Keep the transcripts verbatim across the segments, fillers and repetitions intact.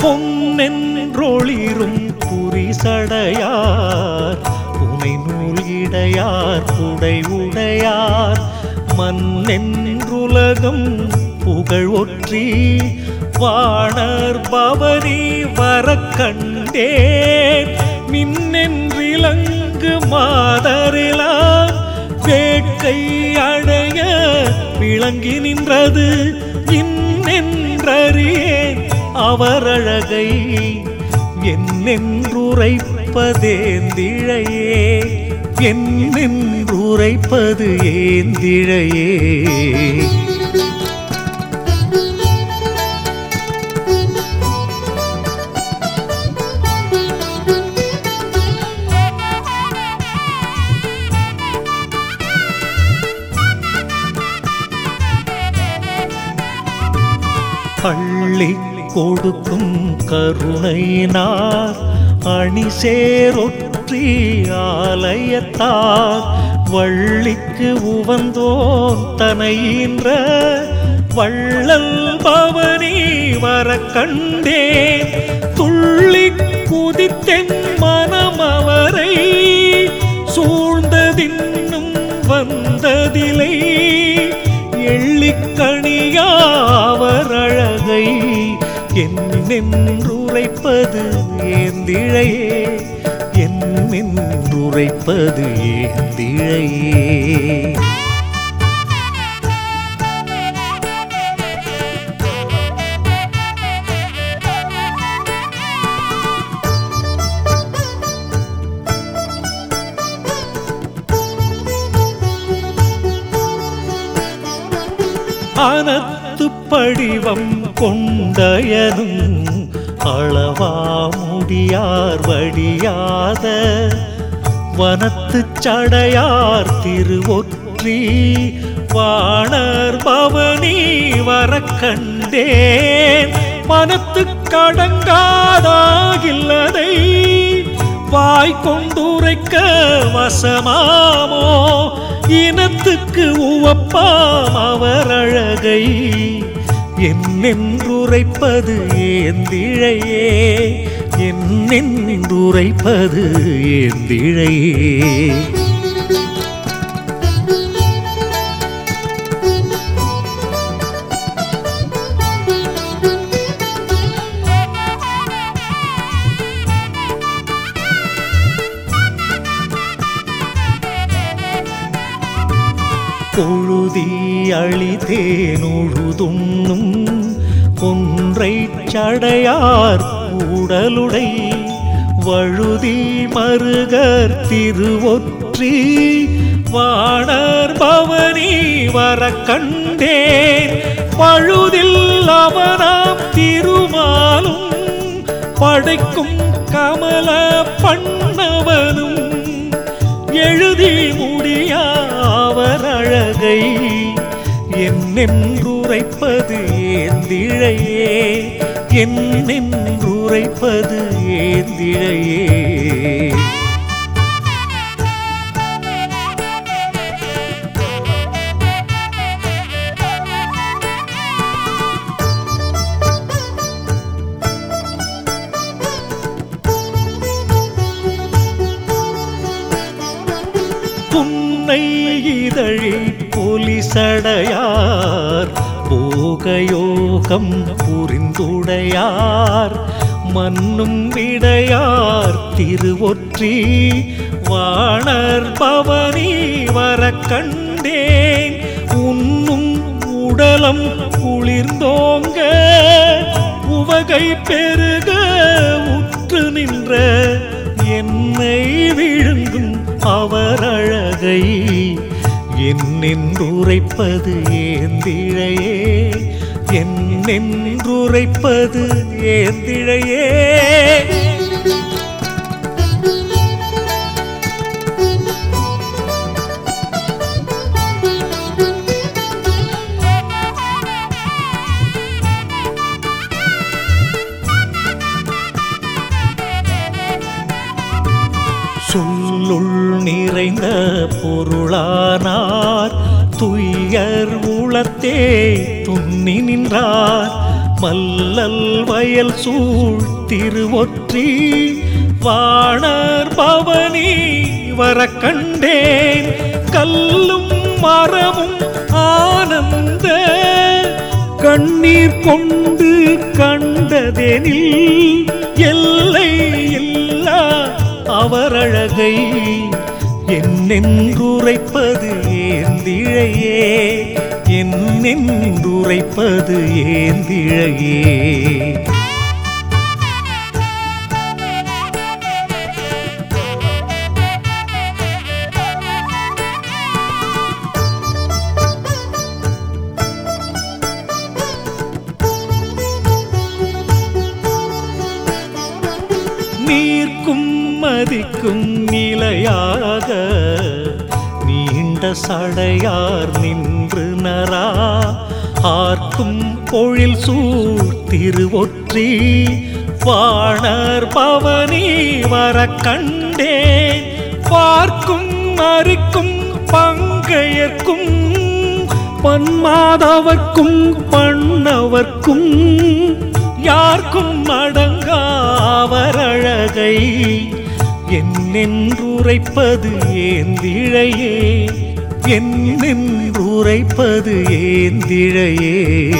பொன்னென்றொளிரும் புரிசடையார் புனை நூல் இடையார் புடை உடையார் மண்ணென்றுலகம் புகழ் ஒற்றி வாணர் பவனி வரக் கண்டேன் மின்னென்றிலங்கு மாதரிலாம் வேட்கை அடைய விளங்கி நின்றது இன்னென்றறியேன் அவர் அழகை என்னென்றுரைப்பதேந்திழையே என்னென்றுரைப்பது ஏந்திழையே. அள்ளி கொடுக்கும் கருணையினார் அணிசேரொற்றி ஆலயத்தார் வள்ளிக்கு உவந்தோன் தனையின்ற வள்ளல் பவனி வரக் கண்டேன் துள்ளி குதித்தென் மனம் அவரை சூழ்ந்ததின்னும் வந்ததிலை எள்ளிக்கணியாவர் அழகை என்னென்றுரைப்பது ஏந்திழையே என்னென்றுரைப்பது ஏந்திழையே. அனத்து படிவம் கொண்டயனும் அளவா முடியார் வடியாத வனத்து சடையார் திருவொற்றி வாணர் பவனி வரக் கண்டேன் மனத்து கடங்காதாகில்லதை வாய் கொண்டுரைக்க வசமாமோ இனத்துக்கு உவப்பாம் அவர் அழகை என்னென்றுரைப்பது ஏந்திழையே என்னென்றுரைப்பது ஏந்திழையே. பொழுதி அழிதேனுழுதுண்ணும் ஒன்றை சடையார் கூடலுடை வழுதி மருகர் திருவொற்றி வாணர் பவனி வரக் கண்டேன் பழுதில் அவனாம் திருமாலும் படைக்கும் கமல பண்ணவனும் எழுதி முடியாவர் அழகை என்னென்றுரைப்பது ஏந்திழையே என்னென்றுரைப்பது ஏந்திழையே. புன்னை இதழி பொலிசடையார் போகயோகம் புரிந்துடையார் மன்னும் விடையார் திருவொற்றி வாணர் பவனி வரக் கண்டேன் உன்னும் உடலம் குளிர்ந்தோங்க உவகை பெருக உற்று நின்ற என்னை விழுங்கும் அவர் அழகை என்னென்றுரைப்பது ஏந்திழையே என்னென்றுரைப்பது ஏந்திழையே. சொல்லுள் நிறைந்த பொருளானார் துயர் உளத்தே துண்ணி நின்றார் மல்லல் வயல் சூழ் திருவொற்றி வாணர் பவனி வர கண்டேன் கல்லும் மரமும் ஆனந்த கண்ணீர் கொண்டு கண்டதெனில் எல்லை இல்லா அவரழகை என்னென்றுரைப்பது ஏந்திழையே என்னென்றுரைப்பது ஏந்திழையே. நீர்க்கும் மதிக்கும் நிலையாக நீண்ட சடையார் நின்று நரா ஆர்க்கும் பொழில் சூழ் திருவொற்றி வாணர் பவனி வர கண்டேன் பார்க்கும் அரிக்கும் பங்கையர்க்கும் பன்மாதவர்க்கும் பண்ணவர்க்கும் யார்க்கும் அடங்கா அவரழகை என்னென்றுரைப்பது ஏந்திழையே என்னென்றுரைப்பது ஏந்திழையே.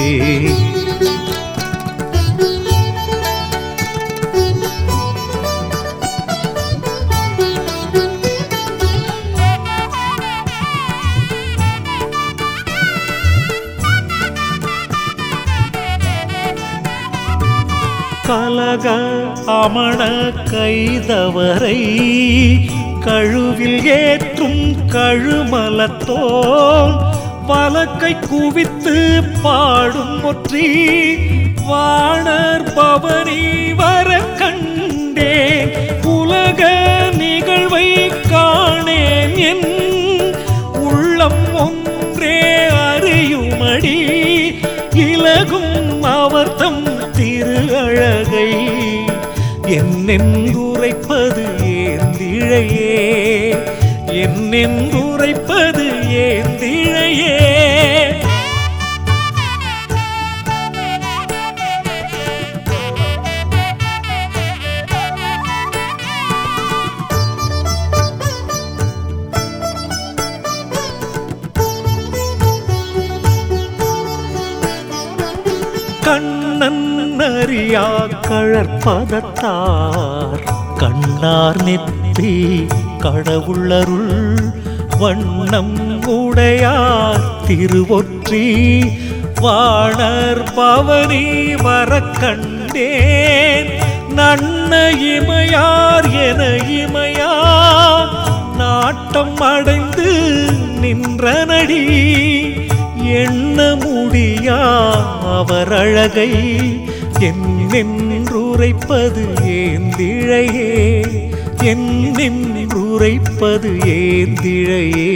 கலக அமண கைதவரை கழுவில் ஏற்றும் கழுமலத்தோன் வலக்கை குவித்து பாடும் ஒற்றி வாணர் பவனி வர கண்டேன் உலக நிகழ்வை காணேன் என் உள்ளம் ஒன்றே அறியுமடி இலகும் அவர்தம் திரு அழகை என்னென்றுரைப்பது ஏந்திழையே என்னென்றுரைப்பது ஏந்திழையே. கண்ணன் அறியா கழற்பதத்தார் கண்ணார் நெற்றி கடவுளருள் வண்ணம் உடையார் திருவொற்றி வாணர் பவனி வர கண்டேன் நன்ன இமையார் என இமையா நாட்டம் அடைந்து நின்ற நடி எண்ண முடியா அவரழகை என்னென்றுரைப்பது ஏந்திழையே என்னென்றுரைப்பது ஏந்திழையே.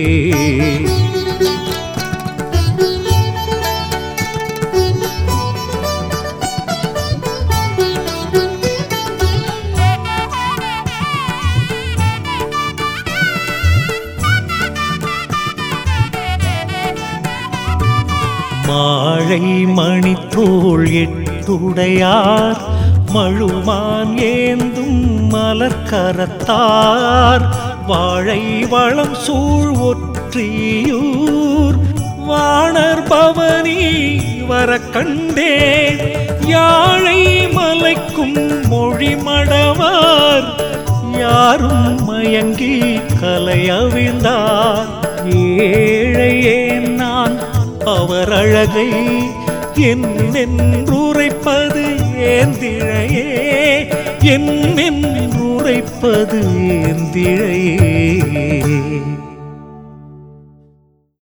மாழை மணித்தோள் எட்டுடையார் மழுமான் ஏந்தும் மலர்கரத்தார் வாழை வளம் சூழ் ஒற்றியூர் வாணர் பவனி வர கண்டேன் யாழை மலைக்கும் மொழி மடவார் யாரும் மயங்கி கலையவிழ்ந்தார் ஏழையே நான் அவரழகை என்னென்றுரைப்பது ஏந்திழையே என்னென்றுரைப்பது ஏந்திழையே.